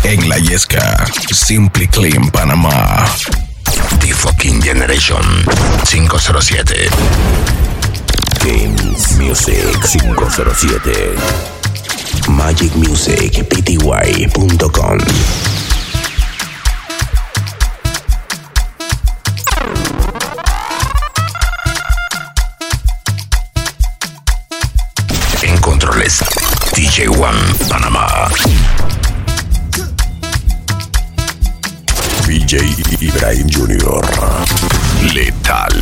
En La Yesca, Simply Clean, Panamá. The Fucking Generation 507. Games Music 507. magicmusicpty.com. En controles, DJ One, Panamá. DJ Ibrahim Jr. Letal.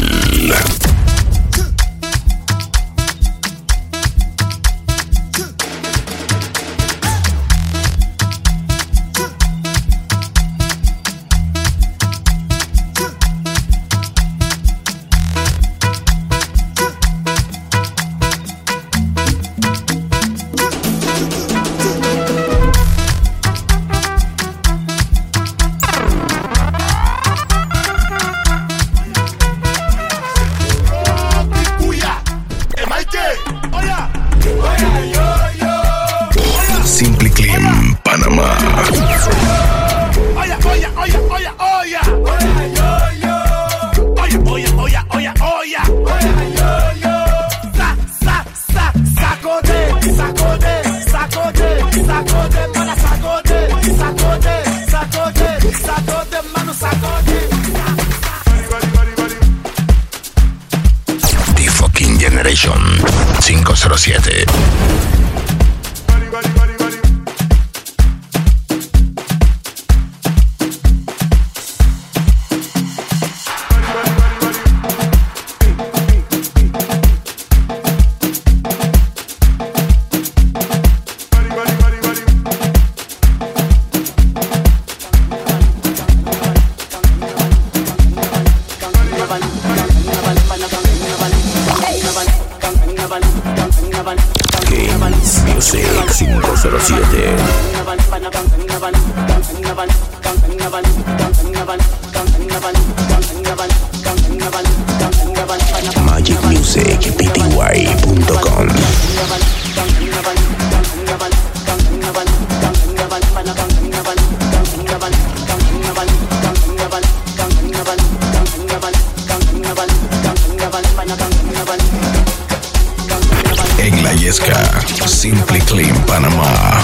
Simply Clean, Panamá. The Fucking Generation 507. Games Music 507. magicmusicpty.com. En La Yesca, Simply Clean, Panamá.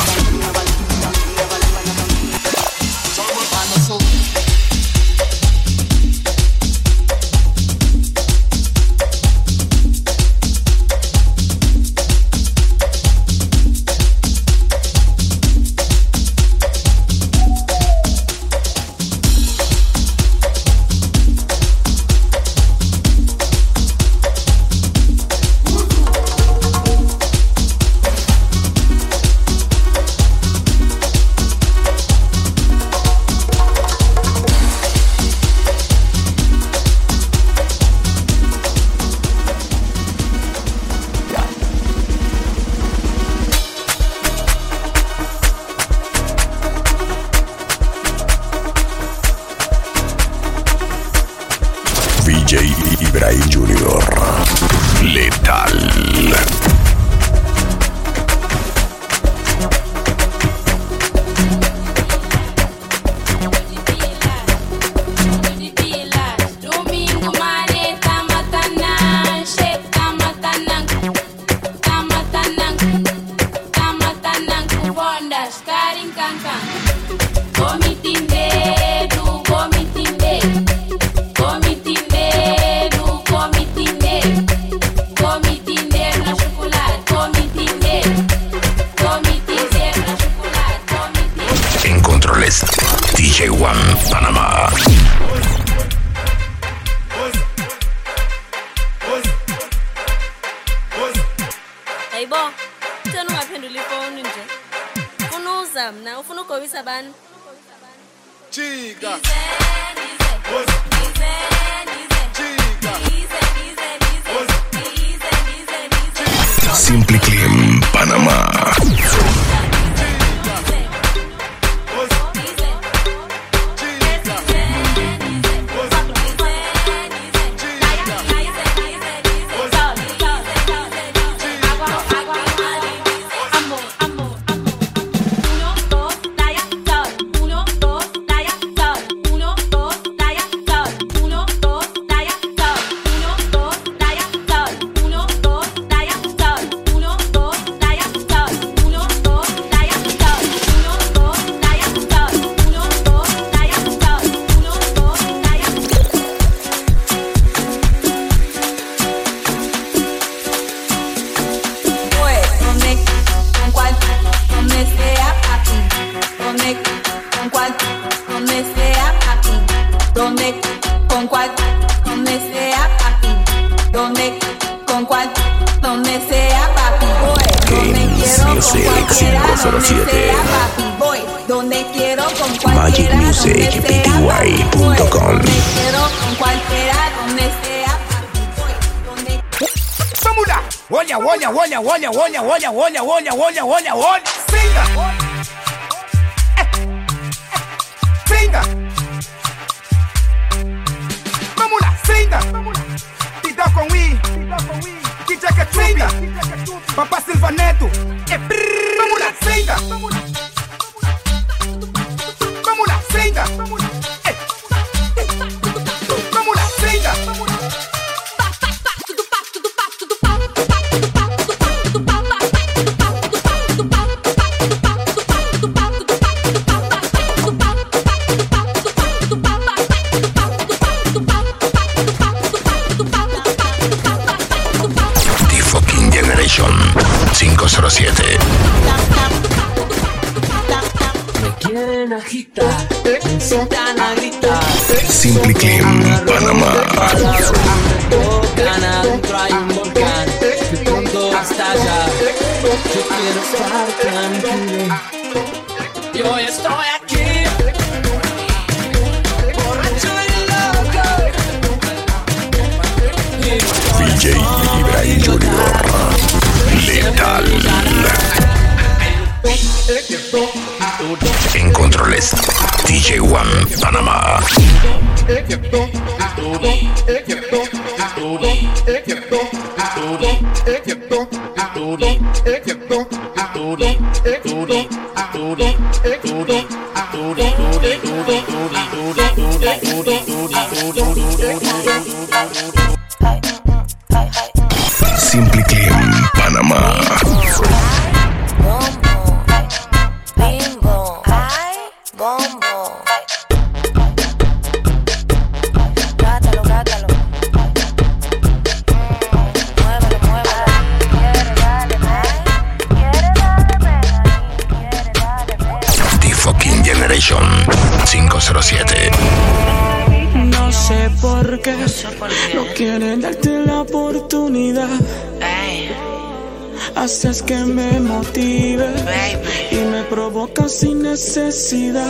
DJ Ibrahim Jr. Letal. En controles, DJ One, Panamá. Hey bo, tena ungaphendula ifoni nje. Ufuna uzama na ufuna ukugobisa bani? Chica. Simply Clean, Panamá. Amor, amor, amor. 1, 2, talla, todo. 507. Voy donde quiero con cualquiera. MagicMusicPty.com. Donde quiero con cualquiera, donde sea. Voy donde. Vámonos. Olla, olla, olla, olla, olla, olla, olla, olla, olla, olla, olla. Singa. Singa. Vámonos, singa. Tita con Wii. Kicha que singa. Papá Silvaneto. Vámonos, singa. Vámonos, singa. Vámonos, singa. The Fucking Generation 507. Quieren agitar, incitan a gritar. Simply Clean, Panamá. Tocan adentro hay un volcán que pronto va a estallar. Yo quiero estar tranquilo. Yo estoy aquí, borracho y loco. DJ Ibrahim Junior. Letal. En controles, DJ One, Panamá. Simply Clean, Panamá. Bimbo, ay, bombo. Gátalo, gátalo. Muévelo, muévelo. Quiere darle pena, quiere darle pena. The Fucking Generation 507. No sé por qué no quieren darte la oportunidad. Haces que me motive y me provocas sin necesidad.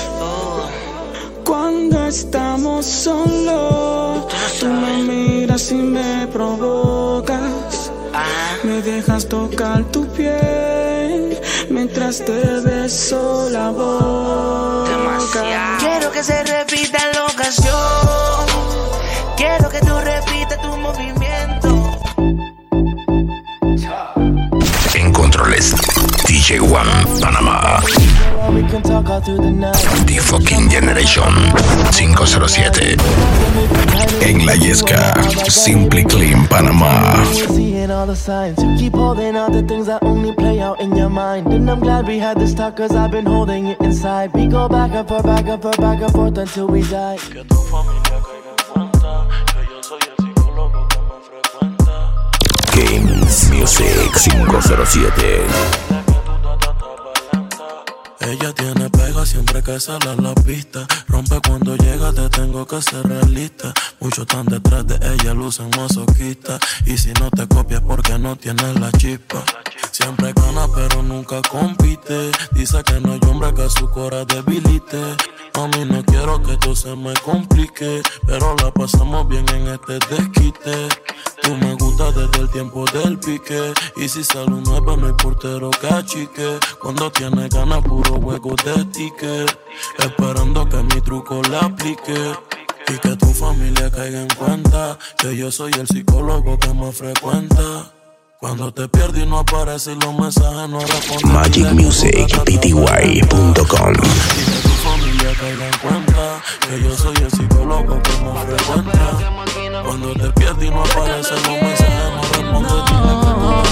Cuando estamos solos, tú me miras y me provocas. Me dejas tocar tu piel mientras te beso la boca. Quiero que se repita la ocasión. Quiero que tú repitas tu movimiento. En controles, DJ One, Panamá. The Fucking Generation 507. En la Yesca, Simply Clean, Panamá. Seeing all the signs, you keep holding out the things that only play out in your mind. And I'm glad we had this talk, cause I've been holding it inside. We go back and forth, back and forth, back and forth until we die. Que tu familia caiga en cuenta que yo soy el psicólogo que me frecuenta. Games Music 507. Ella tiene pega siempre que sale a la pista. Rompe cuando llega, te tengo que ser realista. Muchos están detrás de ella, lucen masoquista. Y si no te copias porque no tienes la chispa. Siempre gana pero nunca compite. Dice que no hay hombre que su cora debilite. Mami, no quiero que esto se me complique, pero la pasamos bien en este desquite. Tú me gustas desde el tiempo del pique. Y si sale un 9 no hay portero que achique. Cuando tienes ganas puro juego de ticket. Esperando que mi truco le aplique. Y que tu familia caiga en cuenta que yo soy el psicólogo que más frecuenta. Cuando te pierdes y no apareces los mensajes no responden. MagicMusicPty.com. Y que tu familia caiga en cuenta que yo soy el psicólogo que más frecuenta. Cuando te pierdes y no aparecen los mensajes no responden.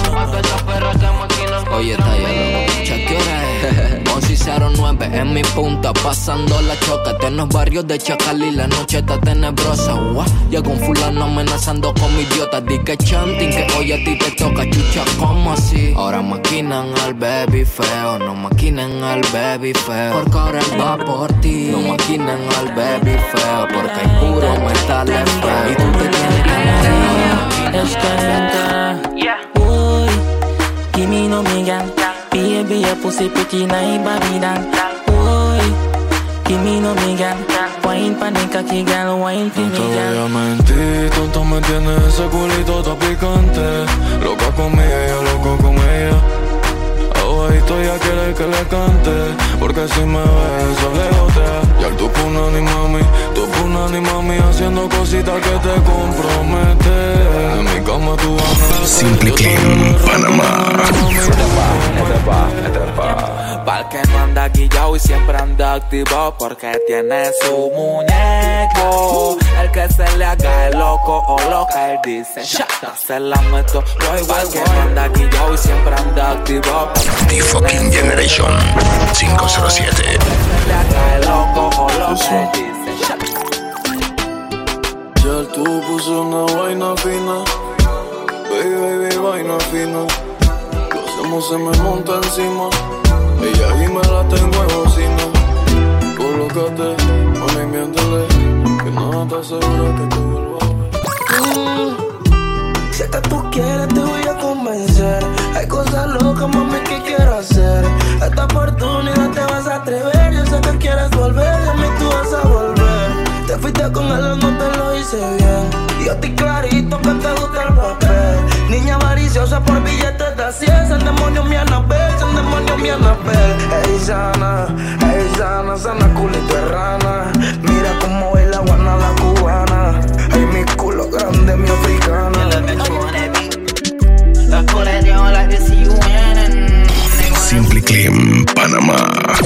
Oye, está ya, ¿qué hora es? 11:09 en mi punta, pasando la choca. En los barrios de Chacal y la noche está tenebrosa. Llegó un fulano amenazando con mi idiota. Di que chanting, que hoy a ti te toca, chucha, ¿cómo así? Ahora maquinan al baby feo, no maquinen al baby feo. Porque ahora él va por ti. No maquinen al baby feo, porque hay puro metal feo. Y tú te tienes que morir. Esta lenta, uy, Kimi no Miguel. Baby, your pussy pretty nice, Babylon. Boy, give me no migan. Wine panica, que gal, wine for me, no te voy a mentir, tonto me tienes ese culito todo picante. Loca conmigo, yo loco con ella. Aguadito ya quiere que le cante, porque si me ves, aléjate. Y al tu punani mami, haciendo cositas que te comprometen. En mi cama tú ganas. Simple Clean, Panamá. Pa'l que no anda guillao y siempre anda activo, porque tiene su muñeco. El que se le haga el loco o loca, él dice shata, se la meto. Pa'l que no anda guillao y siempre anda activo. The Fucking Generation 507. Se le haga el loco o loca, él dice shata. Ya tú puso una vaina fina, baby, vaina fina. Lo hacemos, se me monta encima. Ella y me la tengo en bocina. Colócate, mami, miéntele, que no te asegura que te vuelva a ver. Si hasta tú quieres te voy a convencer. Hay cosas locas, mami, que quiero hacer. Esta oportunidad te vas a atrever. Yo sé que quieres volver, de mí tú vas a volver. Te fuiste con él, no te lo hice bien. Y yo estoy clarito que te gusta el papel. Niña avariciosa por billetes de 100. El demonio mi Anabel, el demonio mi Anabel. Ey, sana, culito de rana. Mira cómo baila guana la cubana. Ay, mi culo grande, mi africana. Simple Clean, Panamá.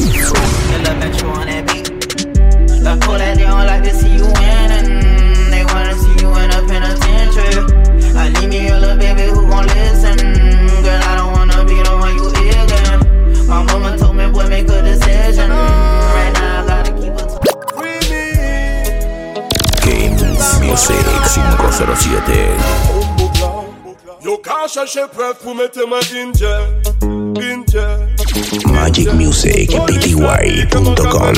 That's cool that they don't like to see you winning. They wanna see you in a penitentiary. I need me a little baby who gon' listen. Girl, I don't wanna be the one you again. My mama told me, boy, make a decision. Right now I gotta keep it. Games Music 507. Yo can't chercher preuve pour mettre ma in jail. Magic Music pty.com.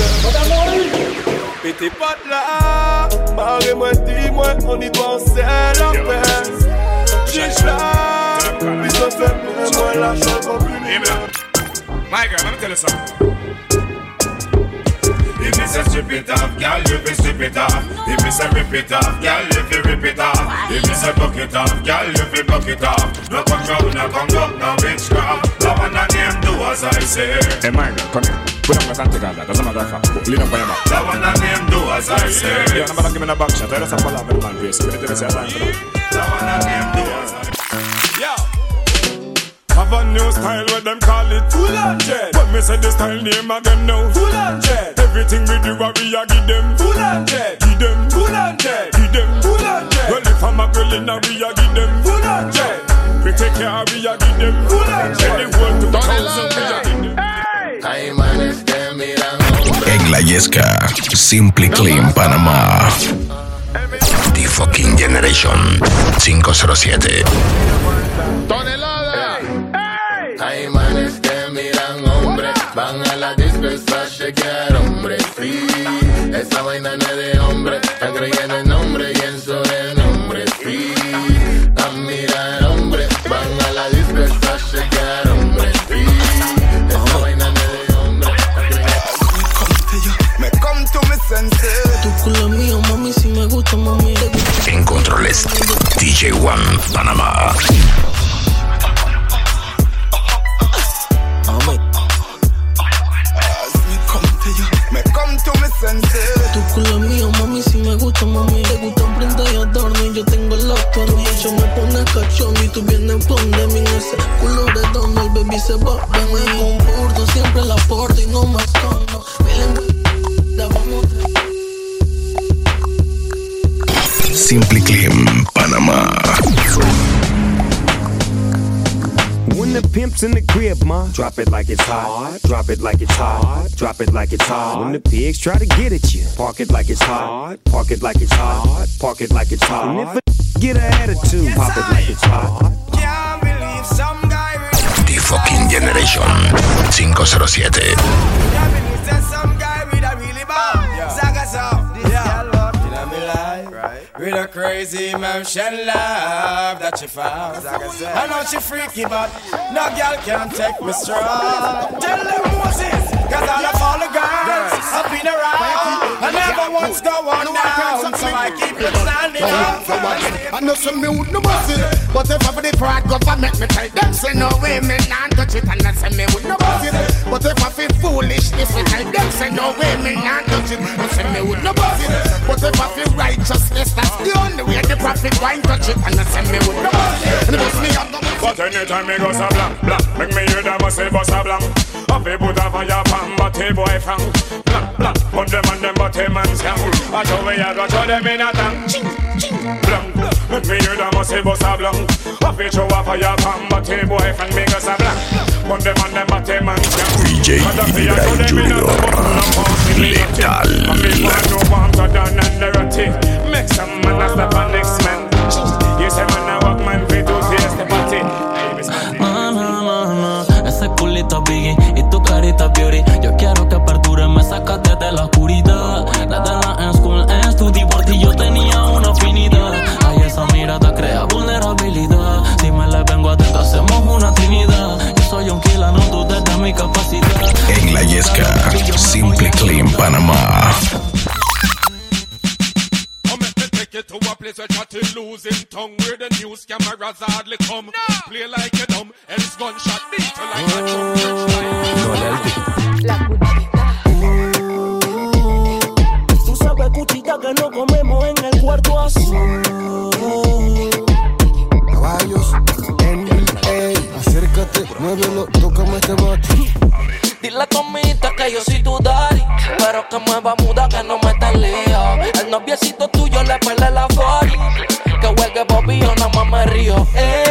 Petit pote là, barrez-moi, dis-moi, on y doit en selle en paix. J'suis là, puis ça fait moi la chose en plus. My girl, let me tell you something. If me say strip it off, girl, you fi strip it off. If me say rip it off, girl, you fi rip it off. If me say buck it off, girl, you fi buck it off. No control, no conduct, no witchcraft. Love and the name, do as I say. Hey, my girl, come here. Put up my tanti gala, doesn't matter if lean up on your back. Love and the name, do as I say. Yeah, no matter give me a back shot. I just have to love man face. You need to say a line for that. Love and the name, do as I say. Yeah. Have a new style where them call it full on jet. When me say the style name of them now, full on jet. Everything we do, we a give them full on jet. Give them full on jet. Give them full on jet. Well, if I'm a girl in a, we a give them full on jet. We take care, we a give them full on jet. The world to thousand, we a give them. Hay manes que miran. En la Yesca, Simple Clean, Panamá. The Fucking Generation 507. Hay manes que miran hombres, van a la disco a chequear hombres. Sí, esa vaina no es de hombre, están creyendo en nombre y en sobrenombre. Sí, a mirar hombres, van a la disco a chequear hombres. Sí, esa vaina no es de hombre, están creyendo. Me come to me senses. Tu culo mío, mami, si me gusta, mami. En controles, DJ One, Panamá. Tu culo mío, mami, si me gusta, mami. Te gustan prenda y adorno y yo tengo los tonos. Yo me pone cachón y tú vienes pon de mí en ese culo redondo. El baby se va de mí. Comporto, siempre la porto y no me escondo. La vamos Simple Clean, Panamá. When the pimp's in the crib, ma, drop it like it's hot. Drop it like it's hot. Drop it like it's hot. When the pigs try to get at you, park it like it's hot. Park it like it's hot. Park it like it's hot. And if a get an attitude, pop it like it's hot. Can't believe some guy. The Fucking Generation 507. Can't believe some guy with a really bad. Zaga so, this girl up in my life. with a crazy emotion love that she found. I know she freaky, but no girl can take me strong. Tell them Moses, cause all of all the girls have been around. I never once go on down, so I keep it standing up. I know some me would no boss it, but if I for the pride government me tell them say no way me not touch it, and I say me would no boss it. But if I feel foolish, if me tell them say no way me not touch it, I say me would no boss it. But if I feel righteousness, that's the only way the prophet wine touch it, and I say me would no boss it. And boss me up the but anytime me go so blank, blank, make me hear them say boss a blank. Up a put a fire pan, but a boy fang. Blank, blank, put them on them, but a man's gang. I show me I got show them in a tank. Ching, ching, blank, make me hear them say boss a blank. Up a show a fire pan, but a boy fang. Me go so blank, put them on them, but a man's gang. DJ Ibrahim Junior, Lethal. I mean, man, no warmth than under make some man a step on next man. You say man a walk man fit to taste the party. Ese culito biggie y tu carita beauty. Yo quiero que perdure, me sacaste de la oscuridad. La de la school estudié por ti, yo tenía una afinidad. Ay, esa mirada crea vulnerabilidad. Si me le vengo adentro, hacemos una trinidad. Yo soy un killer, no dudes de mi capacidad. En la Yesca, Simply Clean, Panamá. Get to a place where chatting losing tongue, where the news cameras hardly come. Play like a dumb, else gunshot beat like a drum. Tú sabes, cuchita, que no comemos en el cuarto azul. Caballos, NBA, acércate, muévelo, tócame este bate. Dile a tu amiguita que yo soy tu daddy, pero que mueva muda que no me está lío. El noviecito tuyo le pele la body, que huelgue Bobby o nada más me río.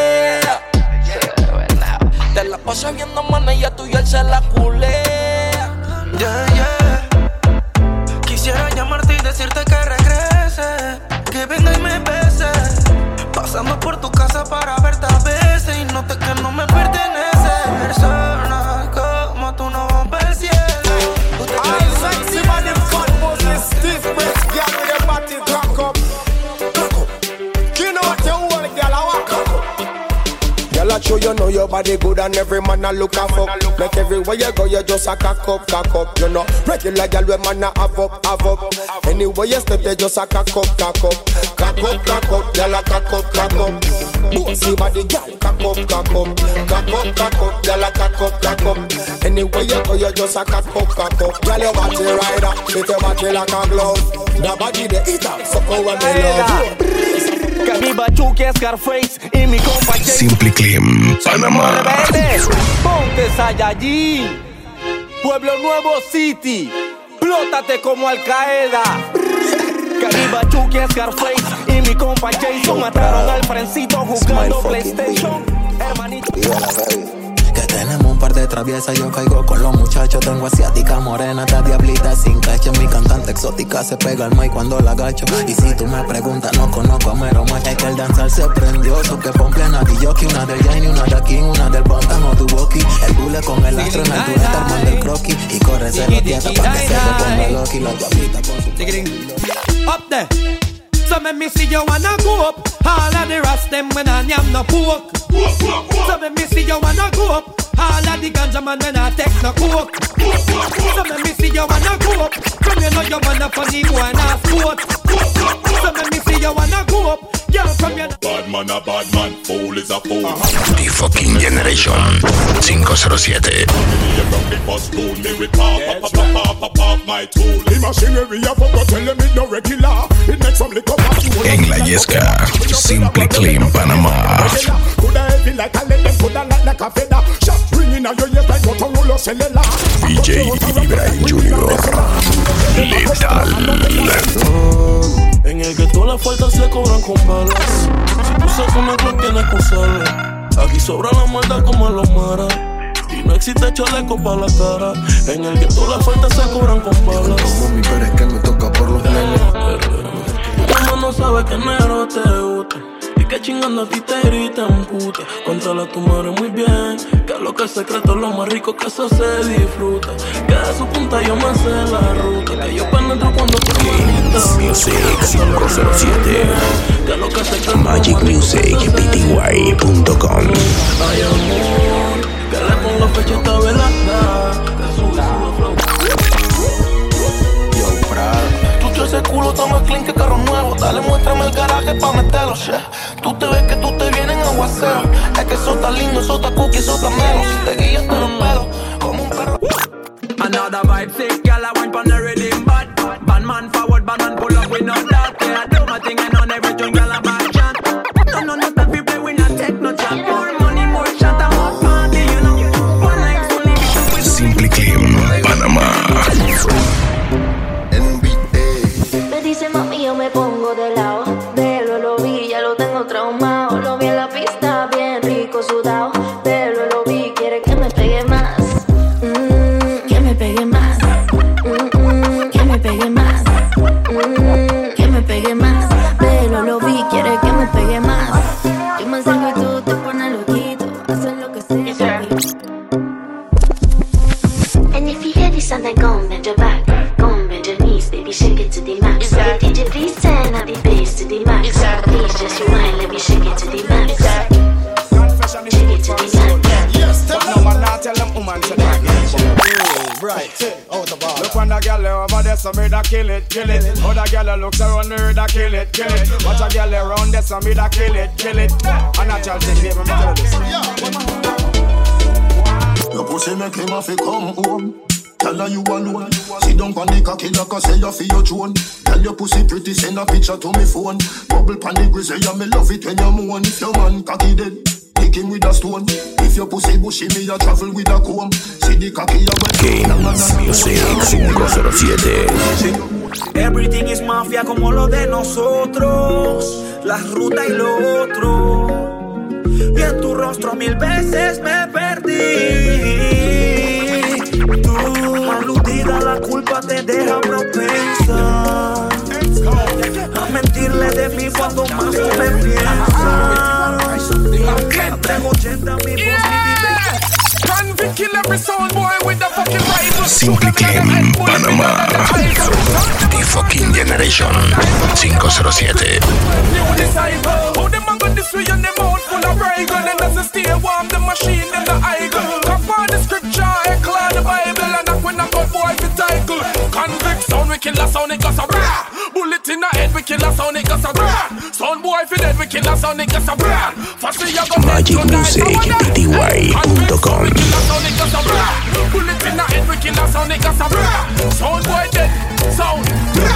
Te la paso viendo manilla tuya, él se la culea. Quisiera llamarte y decirte que regrese, que venga y me bese. Pasamos por tu casa para verte a veces y noté que no me pertenece. Persona como tú no rompe el cielo. I'm sexy by the fun, Moses, stiff breast, girl with your body crack up. You know what you want, girl, I walk up. Girl, I show you know your body good and every man a look a fuck. Make everywhere you go, you just a cock up. You know, regular girl, we man a have up. Anywhere you step, you just a cock up. Cock up, girl, a cock up. Bossy body, girl, cock up. Girl, a cock up. Anywhere you go, you just a cock up. Girl, your body rider, fit your body like a glove. The body the eater, so go and me love. Que mi bachuque es Scarface y mi compa Jay. Simply Clean, Panamá. Ponte Saiyajin, Pueblo Nuevo City, plótate como Al Qaeda. Que mi bachuque es Scarface y mi compa Jason mataron al frencito jugando PlayStation. Hermanito. Que tenemos un par de traviesas, yo caigo con los muchachos. Tengo asiática, morena, esta diablita sin cacho. Mi cantante exótica se pega al mic cuando la agacho. Y si tú me preguntas, no conozco a Mero Mike. Es que el danzar se prendió, so que pomple una de Yoki, una del Jane, una de King, una del Bontan o Tuboki. El bule con el astro en altura, está armando el croquis. Y corre se lo tieta pa' que se le ponga loqui. La diablita con su... Up there. So make me see you wanna go up. All of the rest them when I am no pork. So make me see you wanna go up. All of the ganja man when I take no coke. So make me see you wanna go up. From you know you wanna funny boy and a sport. So make me see you wanna go up. Girl from your bad man a bad man, fool is a fool. The fucking generation 507. En la Yesca, Simply Clean, Panamá. DJ Ibrahim Junior, Lethal. En el que todas las faltas se cobran con balas. Si tú sacas una Glock tienes que usarla. Aquí sobra la maldad como en los maras. Y no existe chaleco para la cara. En el que todas las faltas se cobran con balas. Como mi pero es que me toca por los nenes. Tu mamá no sabe que negro te gusta. Y que chingando a ti te gritan puta. Controla tu madre muy bien, que lo que es secreto es lo más rico, que eso se disfruta. Que de su punta yo me sé la ruta, que yo penetro cuando tú me gritas. Music 507 que lo que es secreto magicmusicpty.com. Ay amor, que le pongo fecha esta velada, que sube flow. Yo, Prado. Ese culo está más clean que carro nuevo. Dale, muéstrame el garaje pa' meterlo, yeah. Tú te ves que tú te vienes en aguacero. Es que eso está lindo, eso está cookie, eso está melo. Si te guías te los pelos, como un perro. Another vibe sick, girl, I wine pon the rhythm bad. Bad man forward, bad man pull up, we not that. Yeah, I do my thing and on every tune, girl, I back chat. No time we play, we not take no chat. More money, more shot, and more party, you know. One night only, we do. Simply Clean, Panamá. Dice mami, yo me pongo de lado. Pero lo vi, ya lo tengo traumado. Lo vi en la pista, bien rico, sudado. Pero lo vi, quiere que me pegue más. Que me pegue más. Que me pegue más. Que me pegue más. Pero lo vi, quiere que me pegue más. Yo me acerco y tú te pones loquito. Haces lo que sea. And if you hear this and then go bend your back. Bend your knees, baby, shake it to the max. Say, DJ, please turn up the bass to the max. Please just rewind, let me shake it to the max. Shake it to the max. Yes, but no man not tell them woman to that. Right, out the bar. Look when the girl over there, so me da kill it, kill it. Other girl looks around her, da kill it, kill it. Watch a girl around there, so me da kill it, kill it. And I tell you, baby, me tell you this. Your pussy make him have to come home. Tell her you alone. Sit down on the cocky like I say you for your drone. Tell your pussy pretty, send a picture to me phone. Bubble pan the grizzly, yeah, me love it when you moan. If your man cocky dead, kick him with a stone. If your pussy bushy, me a travel with a comb. See the cocky, you Games Music 507. Everything is mafia como lo de nosotros. La ruta y lo otro. Y en tu rostro 1000 veces me perdí. Tú, aludida, la culpa te deja propensa a mentirle de mí cuando más tú me piensas. Tengo 80 mi voz, Convict kill every sound boy with the fucking rifle. Simply Clean, Panamá. The fucking generation 507. New disciple. How them a got this way on them out full of rifle. And as they stay warm, the machine and the idol. Come on the scripture, eclair the Bible. And that's when I got boy to title. Convict sound, we kill a sound, it goes a rah. Bullet in the head, we kill a sound, it goes a rah. Sound boy for dead, we kill a sound, it goes a rah. First you go magicmusicpty.com. Bullet in the head, we kill a sound, it goes a rah. Sound boy dead, sound.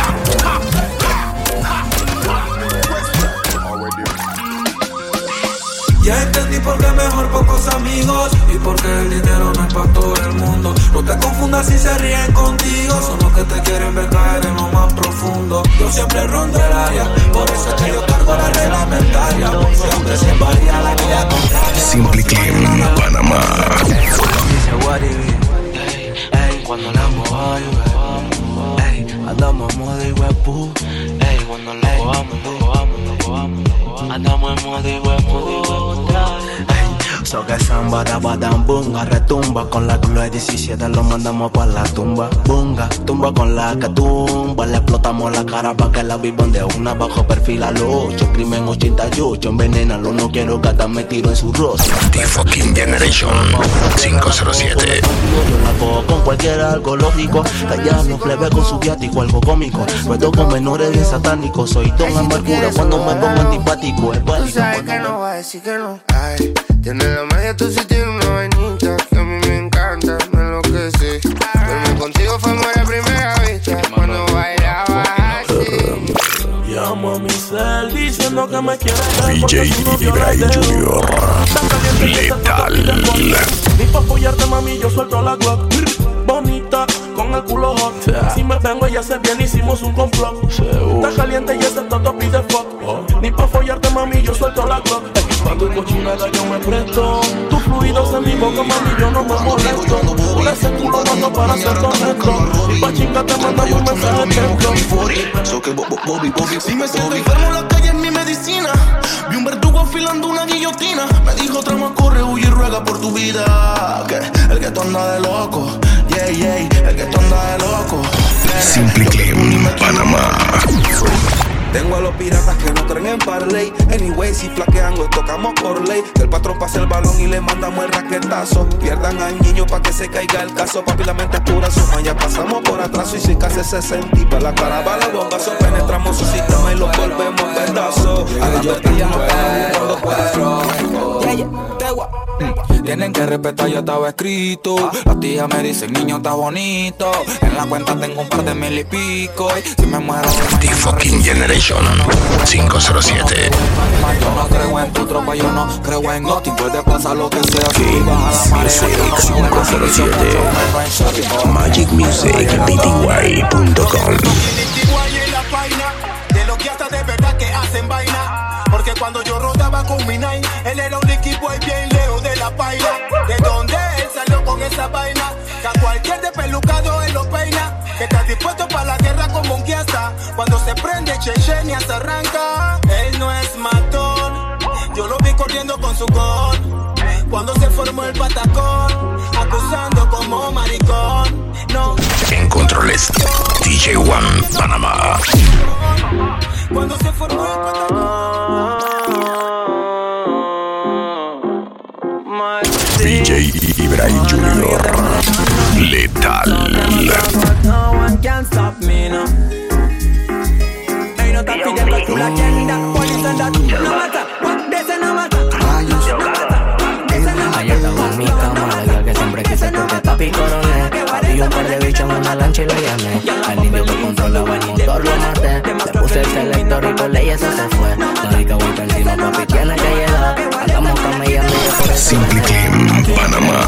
Ya entendí por qué mejor pocos amigos y por qué el dinero no es para todo el mundo. No te confundas si se ríen contigo, son los que te quieren ver caer en lo más profundo. Yo siempre rondo el área, por eso es que yo cargo la reglamentaria. Siempre se varía la vida contraria. Simply Clean, Panamá. Dice Waribi, ey, cuando la muevo, ey, andamos en modo huepu, ey, cuando la cojamos, andamos en modo huepu, so que samba, badam, bunga, retumba con la culo de 17 lo mandamos pa' la tumba, bunga, tumba con la que tumba, le explotamos la cara pa' que la vivan de una, bajo perfil a los 8, crimen 88, envenenalo, no quiero que me tiro en su rostro. The fucking generation 507. Yo la cojo con cualquier algo lógico, callando plebe con su viático, algo cómico, ruedo con menores bien satánicos, soy don amargura cuando me pongo antipático, es válido. Tú sabes que no va a decir que no, ay, tiene la media, tú sí tienes una vainita que a mí me encanta, me enloquece. Verme contigo fue amor a primera vista, cuando bailabas así. Llamo a mi cel diciendo que me quiere DJ Ibrahim Junior. Letal. Ni pa' apoyarte, mami, yo suelto la Glock. Bonita, con el culo hot. Si me vengo, ella se viene, hicimos un complot. Está caliente y ese toto pide fuck. Ni pa' follarte, mami, yo suelto la Glock. Cuando el cochinada yo me presto. Tus fluidos en mi boca, mami, yo no me molesto. Por ese culo mando para ser honesto. Y pa' chingarte mando un mensaje atento. Si me siento enfermo, la calle es mi medicina. Vi un verdugo afilando una guillotina. Me dijo, trama, corre, huye y ruega por tu vida. Que el que tú anda de loco, yeah, yeah, el que tú anda de loco. Simply Clean, Panamá. Tengo a los piratas que no creen en parlay. Anyway, si flaquean los tocamos por ley. Que el patrón pase el balón y le mandamos el raquetazo. Pierdan al niño pa' que se caiga el caso. Papi, la mente es pura suma, ya pasamos por atraso. Y si casi 60 y pa' la cara va la bombazo. Penetramos su sistema y lo volvemos pedazos. A la tortilla no para buscando Tienen que respetar, ya estaba escrito. Las tías me dicen, niño, está bonito. En la cuenta tengo un par de mil y pico. Y si me muero The Fucking Generation 507. Yo no creo en tu tropa, yo no creo en Oti. Puede pasar lo que sea. Kings Music 507. MagicMusicPty.com. De lo que hasta de verdad que hacen vaina. Porque cuando yo rodaba con mi nine, él era un equipo ahí bien lejos de la paila. De donde él salió con esa vaina, que a cualquier despelucado él lo peina. Que está dispuesto para la guerra como un guiasta. Cuando se prende Chechenia se arranca. Él no es matón, yo lo vi corriendo con su gun. Cuando se formó el patacón, acusando como maricón. No. En controles, DJ One, Panamá. Cuando se formó el patacón. DJ Ibrahim Jr. Letal. No one can stop me now. Ain't no top them cause full agenda. Police and that, no matter what they say, no matter. Ayer estaba en mi cama, la girl que siempre quise porque papi coroné. Había un par de bichos en una lancha y lo llamé. Al indio que controlaba el motor lo maté. Le puse el selector y por ley eso se fue. La rica voy por encima, papi tiene que llegar. Andamos camellando y yo por eso. Simply Clean, Panamá.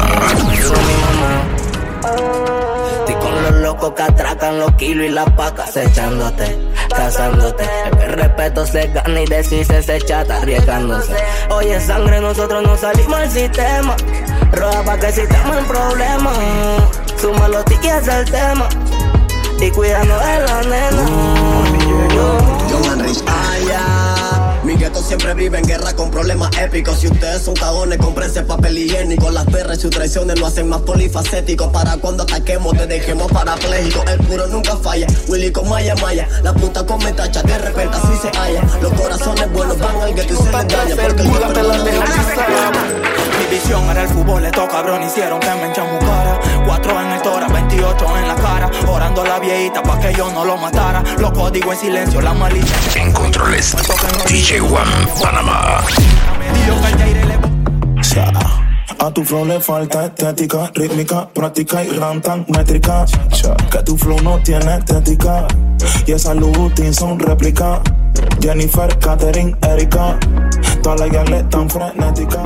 Estoy con los locos que atracan los kilos y las pacas, echándote, cazándote. El que el respeto se gana y decirse se chata, arriesgándose. Oye, sangre, nosotros no salimos del sistema. Roja pa' que existamos en problemas. Suma los tickets al tema. Y cuidando de la nena. Mi gueto siempre vive en guerra con problemas épicos. Si ustedes son cagones, cómprense papel higiénico. Las perras y sus traiciones lo hacen más polifacético. Para cuando ataquemos te dejemos parapléjico. El puro nunca falla, Willy con Maya Maya. La puta con metacha, de repente así se halla. Los corazones buenos van al gueto y se les daña. Porque el gueto te la deja. Mi visión era el fútbol, estos cabrón hicieron que me enchamucara. 4 en el tórax, 28 en la cara. Orando a la viejita pa' que yo no lo matara. Los códigos en silencio, la malicia. En controles, DJ One, Panamá. A tu flow le falta estética, rítmica, práctica y rantan métrica. Que tu flow no tiene estética y esas Louboutin son réplica. Jennifer, Catherine, Erika, todas las guiales tan frenéticas.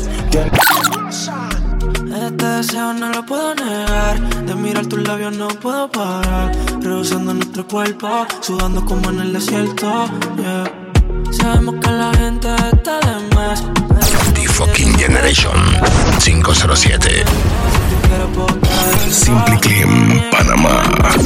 Este deseo no lo puedo negar. De mirar tus labios no puedo parar. Rehusando nuestro cuerpo, sudando como en el desierto, yeah. Sabemos que la gente está de más. The Fucking Generation 507. Simply Clean, Panamá.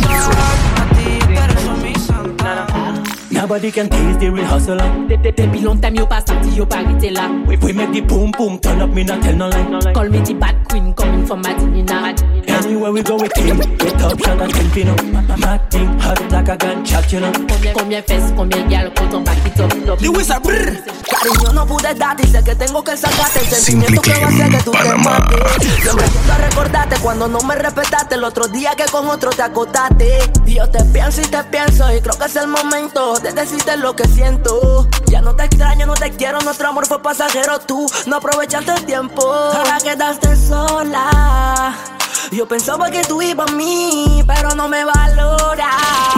Nobody can taste the real hustler. Depuis long time you pas sorti, you pas arrêté là. We make the boom boom turn up, me not tell no lie. Call me the bad queen coming from Madinina. Anywhere we go we team, we top shot and Filipino. My thing hot like a gunshot, you know. Combien fesses, combien gal, quand on back it up. The wizard, brrr. Cariño no pude darte, sé que tengo que sacarte el sentimiento que va a hacer que tú te mates. Siempre tiendo a recordarte cuando no me respetaste el otro día que con otro te acostaste. Y yo te pienso y creo que es el momento de decirte lo que siento. Ya no te extraño, no te quiero, nuestro amor fue pasajero. Tú no aprovechaste el tiempo, ahora quedaste sola. Yo pensaba que tú ibas a mí, pero no me valora.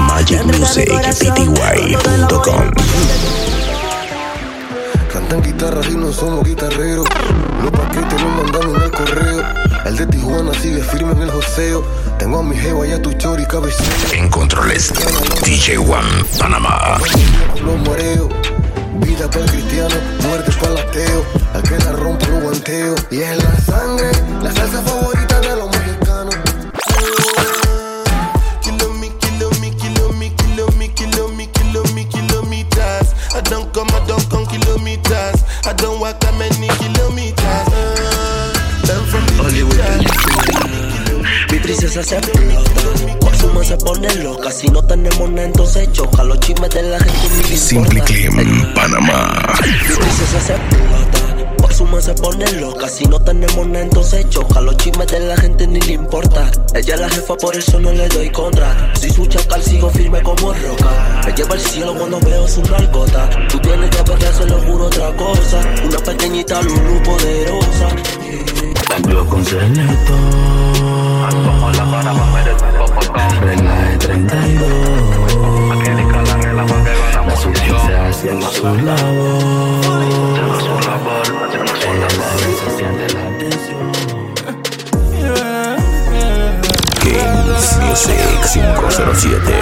MagicMusicPty.com. Cantan guitarras y no somos guitarreros. Los paquetes los mandamos en el correo. El de Tijuana sigue firme en el joseo. Tengo a mi jeva y a tu chori cabeceo. En controles, DJ One, Panamá. Los mareos, vida para el cristiano, muerte para el ateo. Al que la rompe lo guanteo. Y es la sangre, la salsa favorita de los mexicanos. Kilometers. I don't come kilometers. I don't princesa se explota, Ozuma se pone loca. Si no tenemos nada entonces choca. Los chismes de la gente ni le Simply Clean, Panamá. Mi princesa se explota, Ozuma se pone loca. Si no tenemos nada entonces choca. Los chismes de la gente ni le importa. Ella es la jefa, por eso no le doy contra. Si su chacal sigo firme como roca. Me lleva al cielo cuando veo su nalgota. Tú tienes que perder, se lo juro otra cosa. Una pequeñita lulu poderosa. Yo con Celeto, regla de 32. La sustancia haciendo su labor. Se siente la tensión. Kings Music 507.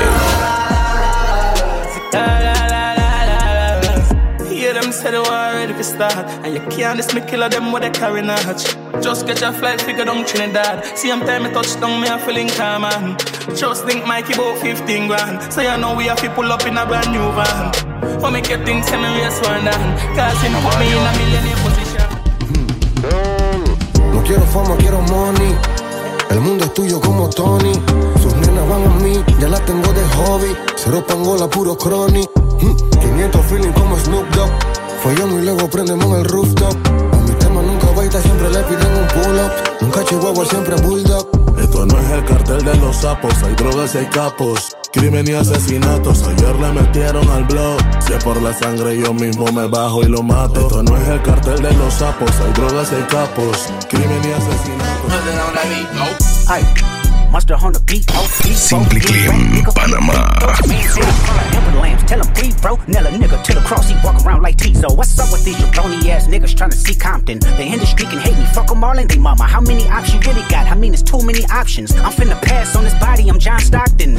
Say the war ready to start, and you can't diss me killer them with a carry notch. Just get your flight figure down Trinidad. Same time me touch down, me a feeling calm man. Just think Mikey about 15 grand. So you know we have to pull up in a brand new van. For me get things send me race one down. Cause you know put me in a millionaire position. No quiero fama, quiero money. El mundo es tuyo como Tony. Sus nenas van a mí, ya las tengo de hobby. Cero pangola, puro crony. 500 feeling como Snoop Dogg. Follamos y luego prendemos el rooftop. A mi tema nunca baita, siempre le piden un pull-up. Nunca chihuahua, siempre bulldog. Esto no es el cartel de los sapos. Hay drogas y hay capos, crimen y asesinatos. Ayer le metieron al blog. Si es por la sangre yo mismo me bajo y lo mato. Esto no es el cartel de los sapos. Hay drogas y hay capos, crimen y asesinatos. Ay, Monster on the beat, Simply Clean, Panamá. Tell him P, bro, nail a nigga to the cross, he walk around like Tizo. What's up with these jabroni ass niggas trying to see Compton? The industry can hate me, fuck them all and they mama. How many options you really got? I mean, it's too many options. I'm finna pass on this body, I'm John Stockton.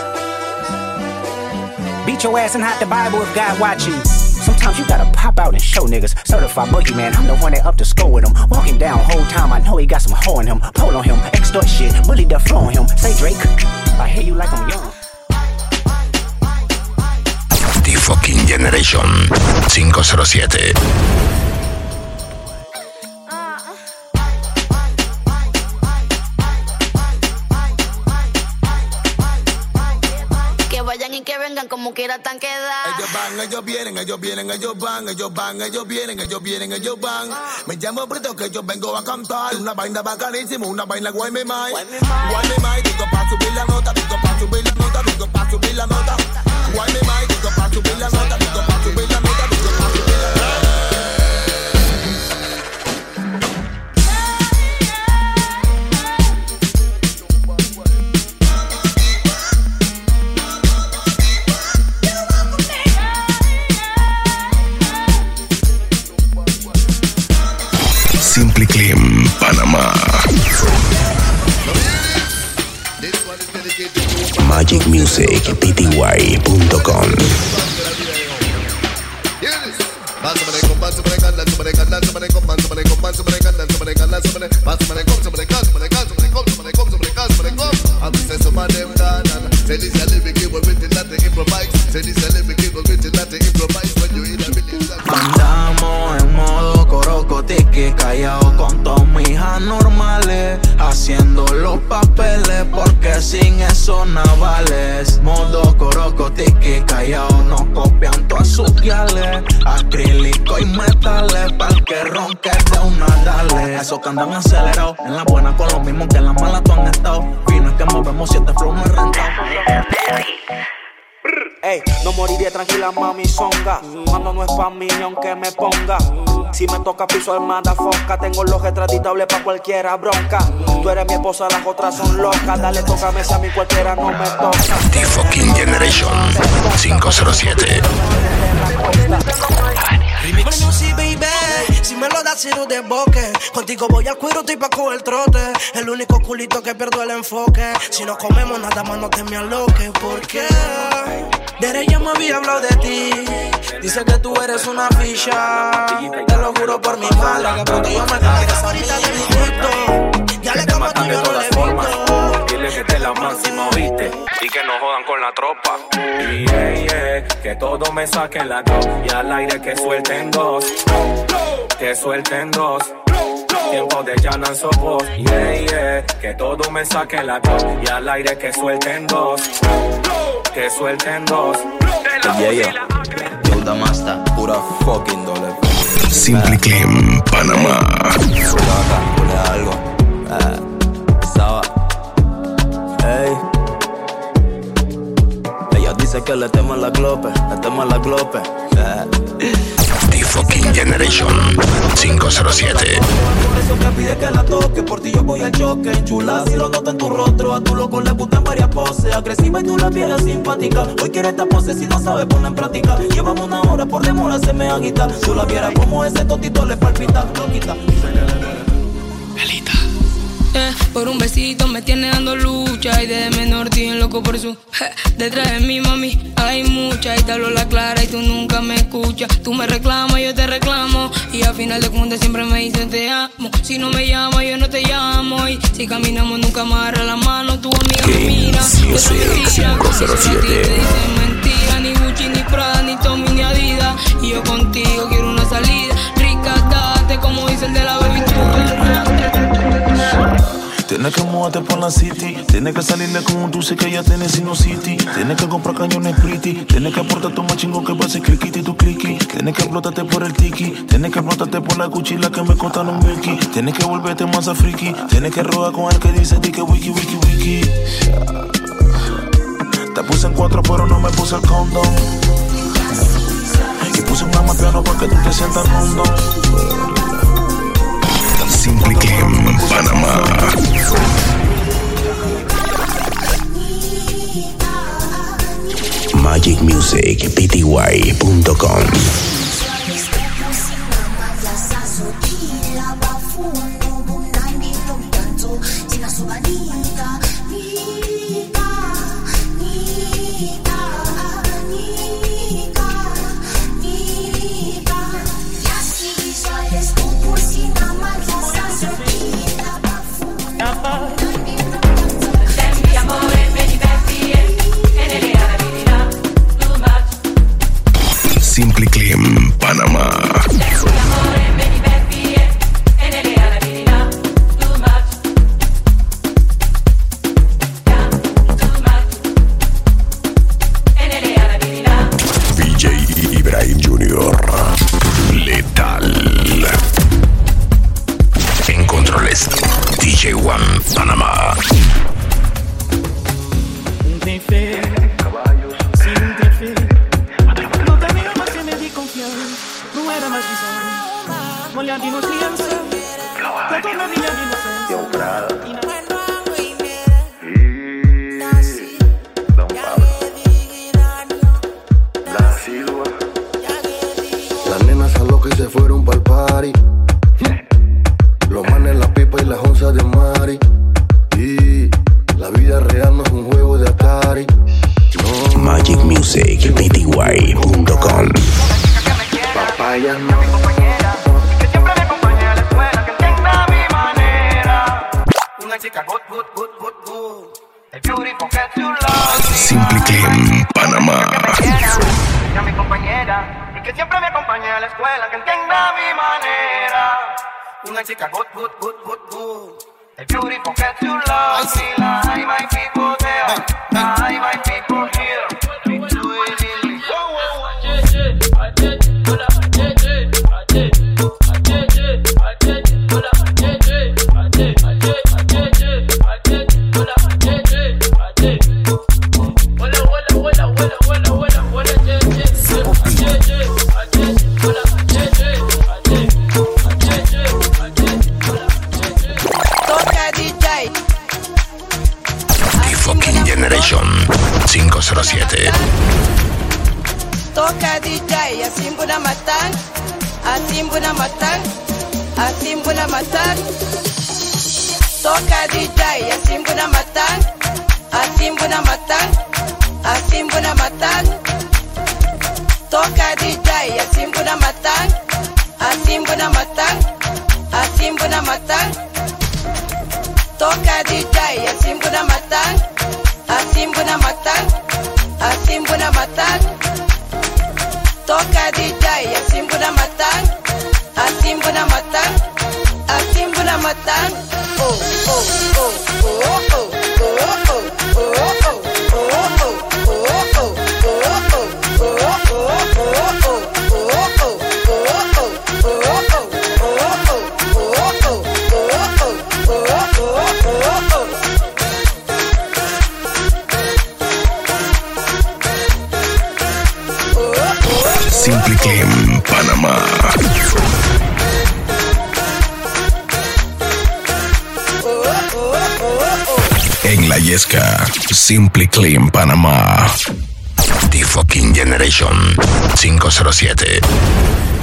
Beat your ass and hide the Bible if God watching. Sometimes you gotta pop out and show niggas. Certified boogeyman, I'm the one that up to score with him. Walking down whole time, I know he got some hoe in him. Pole on him, extort shit, bully the flow on him. Say Drake, I hear you like I'm young. The Fucking Generation 507. Que vengan como quiera tan quedar. Ellos van, ellos vienen, ellos vienen, ellos van, ellos van, ellos vienen, ellos vienen, ellos van. Me llamo Brito que yo vengo a cantar. Una vaina bacanísima, una vaina guay me mai. Guay me mai, digo pa' subir la nota, digo pa' subir la nota, digo pa' subir la nota. Guay me mai, digo pa' subir la nota, digo pa' subir la nota, digo pa' subir la nota. Simply Clean, Panamá. magicmusicpty.com. Andamos en modo corocotique, callado con todos mis anormales, haciendo los papeles porque sin eso navales. Modo corocotique, callado, no copian todas sus guiales. Acrílico y metales, pa'l que ronque de una dale. Esos que andan acelerados, en la buena con lo mismo que en la mala tú han estado. Fino es que movemos 7 flow no es rentado. Ey, no moriré tranquila, mami, zonga. Cuando no es pa' mí, ni aunque me ponga. Si me toca piso armada foca, tengo los retratitables pa' cualquiera bronca. Tú eres mi esposa, las otras son locas. Dale, tócame si a mí cualquiera no me toca. The Fucking Generation 507. Bueno, sí, baby, si me lo das, si no desboque. Contigo voy al cuero, estoy pa' coger el trote. El único culito que pierdo el enfoque. Si no comemos nada más, no te me aloques. ¿Por qué? Desde ella me había hablado de ti. Dice que tú eres una ficha. Te lo juro por mi madre, que porque yo me cagué ahorita de mi gusto. Ya le como tú yo no le visto. Dile que te la máxima, ¿viste? Y que no jodan con la tropa. Y que todo me saquen la dos. Y al aire que suelten dos. Que suelten dos. tiempo de Llanan Sopos. Yeah, que todo me saque la tos. Y al aire que suelten dos. Que suelten dos. Yo the master, pura fucking dole. Simply Clean, Panamá. Algo. Estaba. Ey. Ella dice que le tema la glope, The Fucking Generation 507. Por eso que pide que la toque, por ti yo voy al choque. Chula, si lo noto en tu rostro, a tu loco le gustan varias poses. Agresiva y tú la vieras simpática. Hoy quiere esta pose, si no sabe poner en práctica. Llevamos una hora, por demora se me agita. Tú la vieras como ese totito le palpita. Loquita. Pelita. Por un besito me tiene dando lucha. Y desde menor tiene loco por su detrás de mi mami hay mucha. Y te hablo la clara y tú nunca me escuchas. Tú me reclamas, yo te reclamo. Y al final de cuentas siempre me dicen te amo. Si no me llamas, yo no te llamo. Y si caminamos nunca me agarra la mano. Tu amiga me mira. Yo soy mentira. Te dicen mentira. Ni Gucci, ni Prada, ni Tommy, ni Adidas. Y yo contigo quiero una salida. Rica, date como dice el de la baby. Tienes que moverte por la city. Tienes que salirle con un dulce que ya tienes City. Tienes que comprar cañones pretty. Tienes que aportar tu más chingo que pase cliquiti tu cliqui. Tienes que explotarte por el tiki. Tienes que explotarte por la cuchilla que me cortan un wiki. Tienes que volverte más a friki. Tienes que robar con el que dice di que wiki. Te puse en 4 pero no me puse el condón. Y puse un amapiano para que tú te sientas rondo. Simply Clean, Panamá. MagicMusicPty.com. Simply Clean, Panamá. DJ Ibrahim Jr. Letal. En controles, DJ One, Panamá. Las nenas a lo que se fueron pa'l party. Los manes, la pipa y las onzas de Mari. Y la vida real no es un juego de Atari. No. MagicMusicPty.com. Papaya no. Simply Clean, Panamá. Mi compañera, y que siempre me acompaña a la escuela, que entienda mi manera. Una chica good. The beautiful that you love me, like my people there, like my people here. Generation 507. Toca DJ, assim buna matan, assim buna matan, assim buna matan. Toca DJ, assim buna matan, assim buna matan, assim buna matan. Toca DJ, assim buna matan, assim buna matan, assim buna matan. Toca DJ, assim buna matan. Assim buna matan, assim buna matan. Toca DJ, assim buna matan, assim buna matan, assim buna Simply Clean, Panamá. En la Yesca, Simply Clean, Panamá. The Fucking Generation 507.